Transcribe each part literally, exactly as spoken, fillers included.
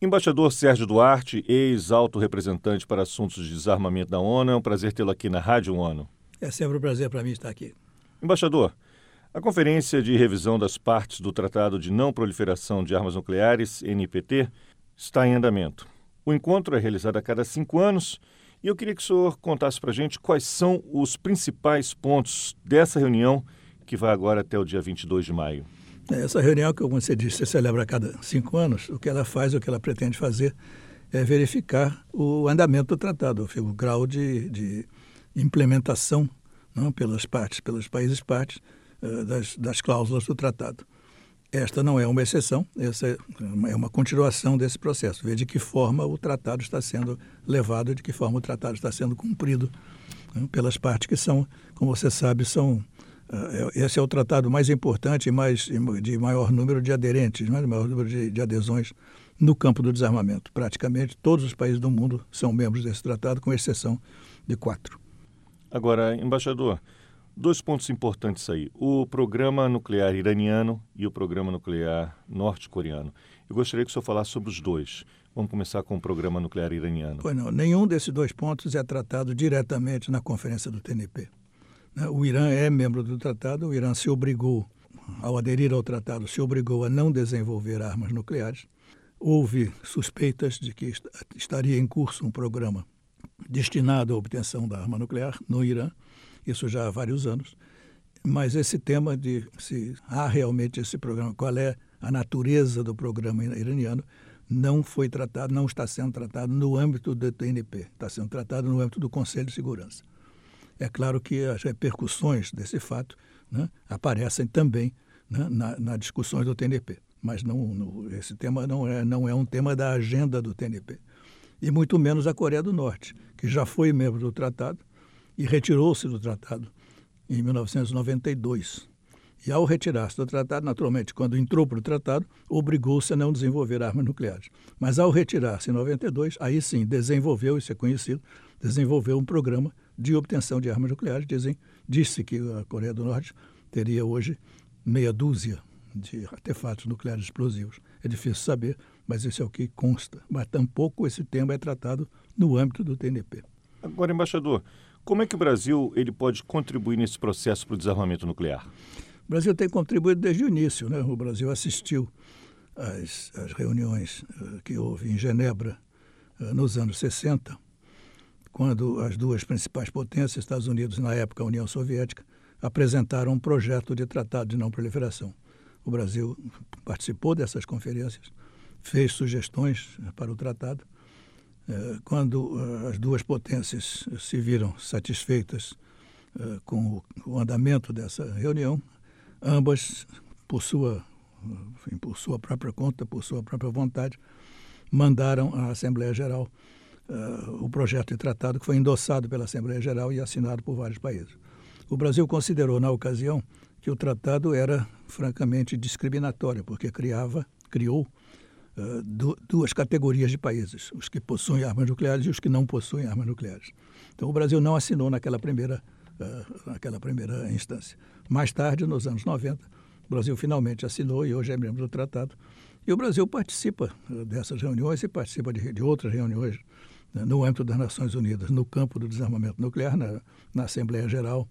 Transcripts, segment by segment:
Embaixador Sérgio Duarte, ex-alto representante para assuntos de desarmamento da ONU, é um prazer tê-lo aqui na Rádio ONU. É sempre um prazer para mim estar aqui. Embaixador, a Conferência de Revisão das Partes do Tratado de Não Proliferação de Armas Nucleares, N P T, está em andamento. O encontro é realizado a cada cinco anos e eu queria que o senhor contasse para a gente quais são os principais pontos dessa reunião que vai agora até o dia vinte e dois de maio. Essa reunião, que como você disse, se celebra a cada cinco anos. O que ela faz, o que ela pretende fazer é verificar o andamento do tratado, o grau de, de implementação, não, pelas partes, pelos países partes, das, das cláusulas do tratado. Esta não é uma exceção, essa é uma continuação desse processo, ver de que forma o tratado está sendo levado, de que forma o tratado está sendo cumprido, não, pelas partes que são, como você sabe, são... Esse é o tratado mais importante e mais, de maior número de aderentes, né? de maior número de, de adesões no campo do desarmamento. Praticamente todos os países do mundo são membros desse tratado, com exceção de quatro. Agora, embaixador, dois pontos importantes aí. O programa nuclear iraniano e o programa nuclear norte-coreano. Eu gostaria que o senhor falasse sobre os dois. Vamos começar com o programa nuclear iraniano. Pois não, nenhum desses dois pontos é tratado diretamente na conferência do T N P. O Irã é membro do tratado, o Irã se obrigou, ao aderir ao tratado, se obrigou a não desenvolver armas nucleares. Houve suspeitas de que estaria em curso um programa destinado à obtenção da arma nuclear no Irã, isso já há vários anos. Mas esse tema de se há realmente esse programa, qual é a natureza do programa iraniano, não foi tratado, não está sendo tratado no âmbito do T N P, está sendo tratado no âmbito do Conselho de Segurança. É claro que as repercussões desse fato, né, aparecem também, né, na, nas discussões do T N P, mas não, no, esse tema não é, não é um tema da agenda do T N P. E muito menos a Coreia do Norte, que já foi membro do tratado e retirou-se do tratado em mil novecentos e noventa e dois. E ao retirar-se do tratado, naturalmente, quando entrou para o tratado, obrigou-se a não desenvolver armas nucleares. Mas ao retirar-se em noventa e dois, aí sim desenvolveu, isso é conhecido, desenvolveu um programa de obtenção de armas nucleares. Dizem, disse que a Coreia do Norte teria hoje meia dúzia de artefatos nucleares explosivos. É difícil saber, mas isso é o que consta. Mas tampouco esse tema é tratado no âmbito do T N P. Agora, embaixador, como é que o Brasil ele pode contribuir nesse processo para o desarmamento nuclear? O Brasil tem contribuído desde o início, né? O Brasil assistiu às, às reuniões uh, que houve em Genebra uh, nos anos sessenta, quando as duas principais potências, Estados Unidos e, na época, a União Soviética, apresentaram um projeto de tratado de não proliferação. O Brasil participou dessas conferências, fez sugestões para o tratado. Uh, quando uh, as duas potências se viram satisfeitas uh, com o, o andamento dessa reunião, ambas, por sua, enfim, por sua própria conta, por sua própria vontade, mandaram à Assembleia Geral uh, o projeto de tratado, que foi endossado pela Assembleia Geral e assinado por vários países. O Brasil considerou, na ocasião, que o tratado era francamente discriminatório, porque criava, criou uh, du- duas categorias de países, os que possuem armas nucleares e os que não possuem armas nucleares. Então, o Brasil não assinou naquela primeira Uh, naquela primeira instância. Mais tarde, nos anos noventa, o Brasil finalmente assinou e hoje é membro do tratado. E o Brasil participa uh, dessas reuniões e participa de, de outras reuniões uh, no âmbito das Nações Unidas, no campo do desarmamento nuclear, na, na Assembleia Geral,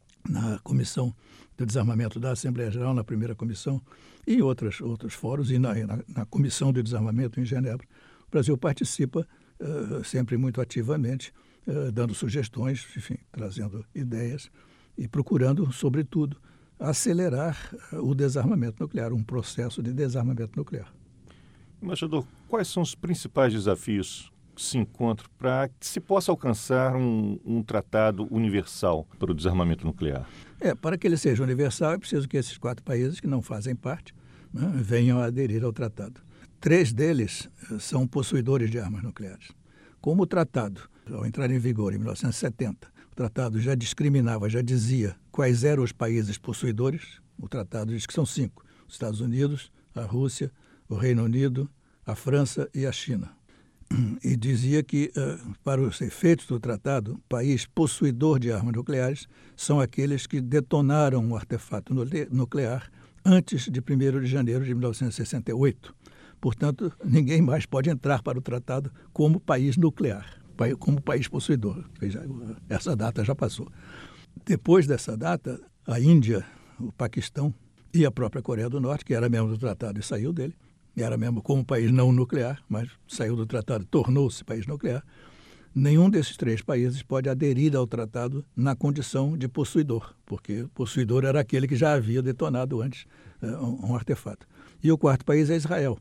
na Comissão do Desarmamento da Assembleia Geral, na primeira comissão, e em outros, outros fóruns, e na, na, na Comissão de Desarmamento em Genebra. O Brasil participa uh, sempre muito ativamente, Uh, dando sugestões, enfim, trazendo ideias e procurando, sobretudo, acelerar uh, o desarmamento nuclear, um processo de desarmamento nuclear. Embaixador, quais são os principais desafios que se encontram para que se possa alcançar um, um tratado universal para o desarmamento nuclear? É, para que ele seja universal, é preciso que esses quatro países que não fazem parte, né, venham a aderir ao tratado. Três deles uh, são possuidores de armas nucleares. Como o tratado, ao entrar em vigor em mil novecentos e setenta, o tratado já discriminava, já dizia quais eram os países possuidores. O tratado diz que são cinco: os Estados Unidos, a Rússia, o Reino Unido, a França e a China. E dizia que, uh, para os efeitos do tratado, país possuidor de armas nucleares são aqueles que detonaram um artefato nuclear antes de primeiro de janeiro de mil novecentos e sessenta e oito. portanto, ninguém mais pode entrar para o tratado como país nuclear, como país possuidor. Essa data já passou. Depois dessa data, a Índia, o Paquistão e a própria Coreia do Norte, que era membro do tratado e saiu dele, era membro como país não nuclear, mas saiu do tratado, tornou-se país nuclear, nenhum desses três países pode aderir ao tratado na condição de possuidor, porque possuidor era aquele que já havia detonado antes uh, um artefato. E o quarto país é Israel,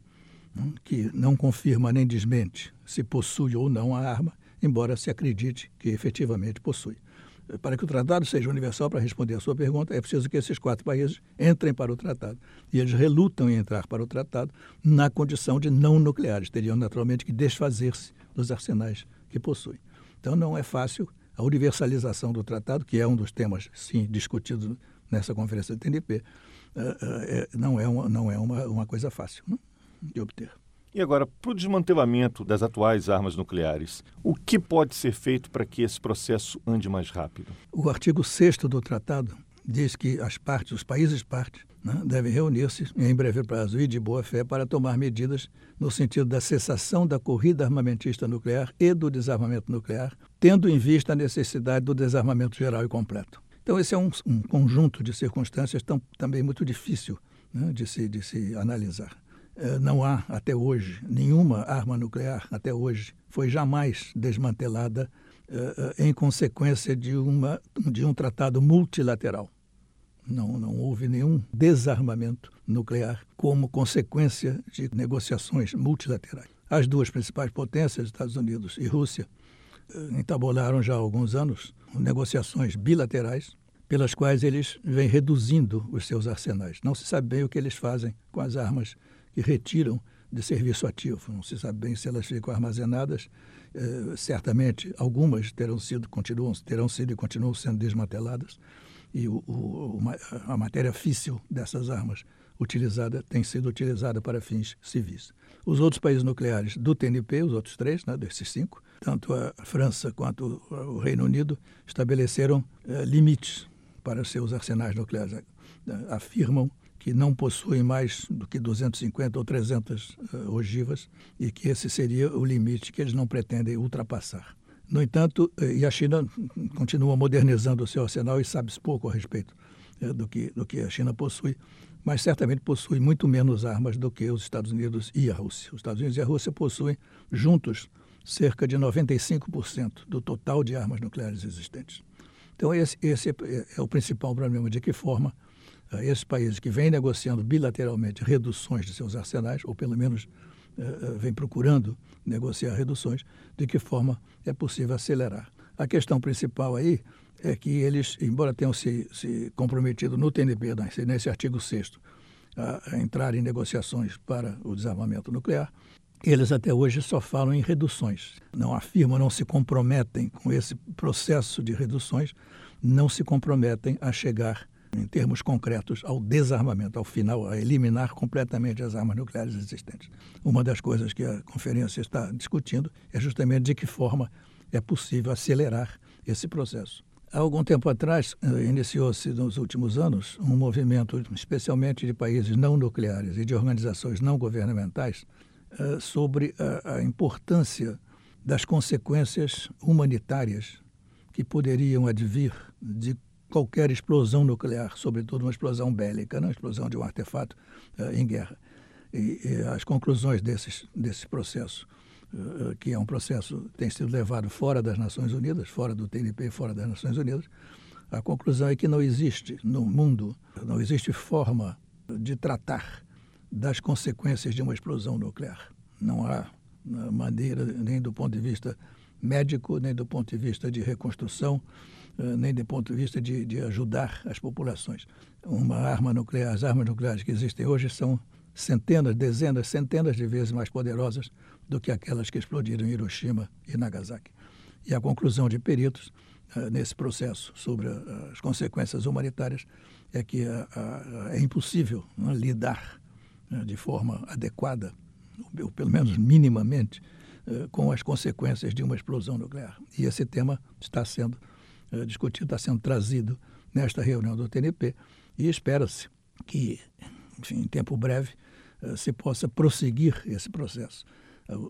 que não confirma nem desmente se possui ou não a arma, embora se acredite que efetivamente possui. Para que o tratado seja universal, para responder a sua pergunta, é preciso que esses quatro países entrem para o tratado. E eles relutam em entrar para o tratado na condição de não nucleares. Teriam naturalmente que desfazer-se dos arsenais que possuem. Então não é fácil a universalização do tratado, que é um dos temas, sim, discutidos nessa conferência do T N P, uh, uh, não é, uma, não é uma, uma coisa fácil, não? De obter. E agora, para o desmantelamento das atuais armas nucleares, o que pode ser feito para que esse processo ande mais rápido? O artigo sexto do tratado diz que as partes, os países partes, né, devem reunir-se em breve prazo e de boa fé para tomar medidas no sentido da cessação da corrida armamentista nuclear e do desarmamento nuclear, tendo em vista a necessidade do desarmamento geral e completo. Então, esse é um, um conjunto de circunstâncias tão, também muito difícil, né, de, se, de se analisar. Não há, até hoje, nenhuma arma nuclear, até hoje, foi jamais desmantelada uh, em consequência de, uma, de um tratado multilateral. Não, não houve nenhum desarmamento nuclear como consequência de negociações multilaterais. As duas principais potências, Estados Unidos e Rússia, uh, entabularam já há alguns anos negociações bilaterais pelas quais eles vêm reduzindo os seus arsenais. Não se sabe bem o que eles fazem com as armas que retiram de serviço ativo. Não se sabe bem se elas ficam armazenadas. Eh, certamente, algumas terão sido, continuam, terão sido e continuam sendo desmanteladas. E o, o, a matéria físsil dessas armas utilizada tem sido utilizada para fins civis. Os outros países nucleares do T N P, os outros três, né, desses cinco, tanto a França quanto o Reino Unido, estabeleceram eh, limites para seus arsenais nucleares. Afirmam que não possuem mais do que duzentas e cinquenta ou trezentas uh, ogivas e que esse seria o limite que eles não pretendem ultrapassar. No entanto, uh, e a China continua modernizando o seu arsenal e sabe pouco a respeito uh, do, que, do que a China possui, mas certamente possui muito menos armas do que os Estados Unidos e a Rússia. Os Estados Unidos e a Rússia possuem, juntos, cerca de noventa e cinco por cento do total de armas nucleares existentes. Então, esse, esse é, é o principal problema, de que forma esses países que vêm negociando bilateralmente reduções de seus arsenais, ou pelo menos uh, vêm procurando negociar reduções, de que forma é possível acelerar. A questão principal aí é que eles, embora tenham se, se comprometido no T N P, nesse artigo sexto, a, a entrar em negociações para o desarmamento nuclear, eles até hoje só falam em reduções. Não afirmam, não se comprometem com esse processo de reduções, não se comprometem a chegar em termos concretos, ao desarmamento, ao final, a eliminar completamente as armas nucleares existentes. Uma das coisas que a conferência está discutindo é justamente de que forma é possível acelerar esse processo. Há algum tempo atrás, iniciou-se nos últimos anos um movimento, especialmente de países não nucleares e de organizações não governamentais, sobre a importância das consequências humanitárias que poderiam advir de qualquer explosão nuclear, sobretudo uma explosão bélica, não? Uma explosão de um artefato uh, em guerra. E, e as conclusões desses, desse processo, uh, que é um processo que tem sido levado fora das Nações Unidas, fora do T N P, fora das Nações Unidas, a conclusão é que não existe no mundo, não existe forma de tratar das consequências de uma explosão nuclear. Não há maneira, nem do ponto de vista médico, nem do ponto de vista de reconstrução, nem do ponto de vista de, de ajudar as populações. Uma arma nuclear, as armas nucleares que existem hoje são centenas, dezenas, centenas de vezes mais poderosas do que aquelas que explodiram em Hiroshima e Nagasaki. E a conclusão de peritos uh, nesse processo sobre uh, as consequências humanitárias é que uh, uh, é impossível uh, lidar uh, de forma adequada, ou pelo menos minimamente, uh, com as consequências de uma explosão nuclear. E esse tema está sendo discutido, está sendo trazido nesta reunião do T N P e espera-se que, enfim, em tempo breve, uh, se possa prosseguir esse processo. Uh,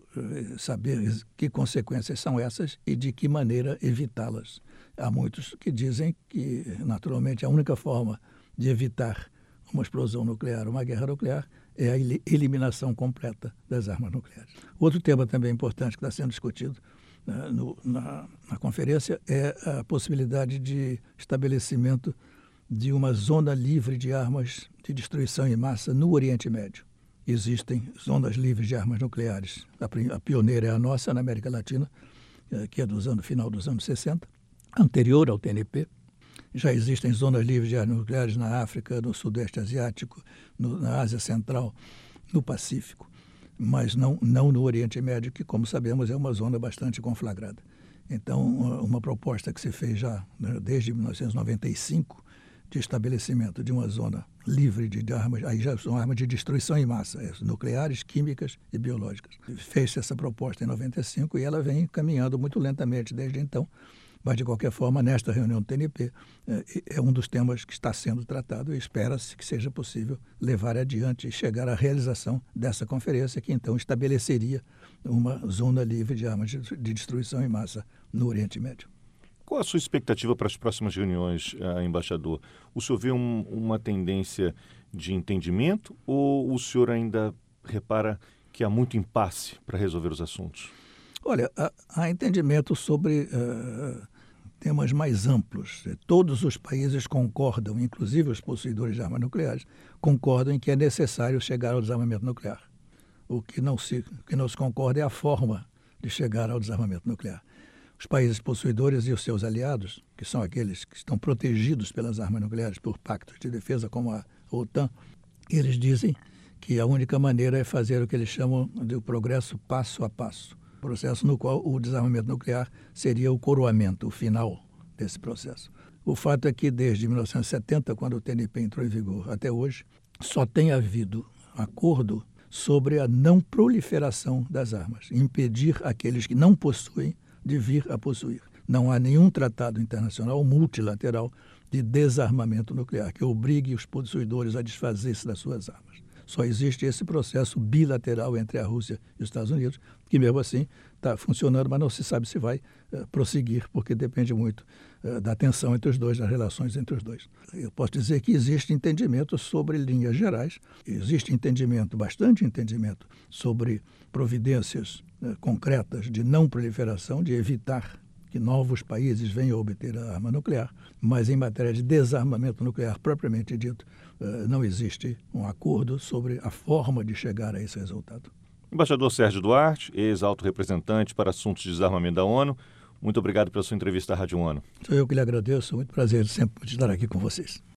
saber que consequências são essas e de que maneira evitá-las. Há muitos que dizem que, naturalmente, a única forma de evitar uma explosão nuclear, uma guerra nuclear, é a eliminação completa das armas nucleares. Outro tema também importante que está sendo discutido uh, no, na, na conferência é a possibilidade de estabelecimento de uma zona livre de armas de destruição em massa no Oriente Médio. Existem zonas livres de armas nucleares. A, a pioneira é a nossa, na América Latina, uh, que é do anos, final dos anos sessenta, anterior ao T N P. Já existem zonas livres de armas nucleares na África, no Sudeste Asiático, no, na Ásia Central, no Pacífico, mas não, não no Oriente Médio, que, como sabemos, é uma zona bastante conflagrada. Então, uma, uma proposta que se fez já, né, desde mil novecentos e noventa e cinco, de estabelecimento de uma zona livre de, de armas, aí já são armas de destruição em massa, é, nucleares, químicas e biológicas. Fez essa proposta em noventa e cinco e ela vem caminhando muito lentamente desde então. Mas, de qualquer forma, nesta reunião do T N P, é um dos temas que está sendo tratado e espera-se que seja possível levar adiante e chegar à realização dessa conferência, que então estabeleceria uma zona livre de armas de destruição em massa no Oriente Médio. Qual a sua expectativa para as próximas reuniões, embaixador? O senhor vê um, uma tendência de entendimento ou o senhor ainda repara que há muito impasse para resolver os assuntos? Olha, há, há entendimento sobre uh, temas mais amplos. Todos os países concordam, inclusive os possuidores de armas nucleares, concordam em que é necessário chegar ao desarmamento nuclear. O que não se, o que não se concorda é a forma de chegar ao desarmamento nuclear. Os países possuidores e os seus aliados, que são aqueles que estão protegidos pelas armas nucleares por pactos de defesa como a OTAN, eles dizem que a única maneira é fazer o que eles chamam de progresso passo a passo. Processo no qual o desarmamento nuclear seria o coroamento, o final desse processo. O fato é que desde mil novecentos e setenta, quando o T N P entrou em vigor, até hoje, só tem havido acordo sobre a não proliferação das armas, impedir aqueles que não possuem de vir a possuir. Não há nenhum tratado internacional multilateral de desarmamento nuclear que obrigue os possuidores a desfazer-se das suas armas. Só existe esse processo bilateral entre a Rússia e os Estados Unidos, que mesmo assim está funcionando, mas não se sabe se vai uh, prosseguir, porque depende muito uh, da tensão entre os dois, das relações entre os dois. Eu posso dizer que existe entendimento sobre linhas gerais, existe entendimento, bastante entendimento, sobre providências uh, concretas de não proliferação, de evitar que novos países venham a obter a arma nuclear, mas em matéria de desarmamento nuclear propriamente dito, não existe um acordo sobre a forma de chegar a esse resultado. Embaixador Sérgio Duarte, ex-alto representante para assuntos de desarmamento da ONU, muito obrigado pela sua entrevista à Rádio ONU. Sou eu que lhe agradeço, muito prazer sempre estar aqui com vocês.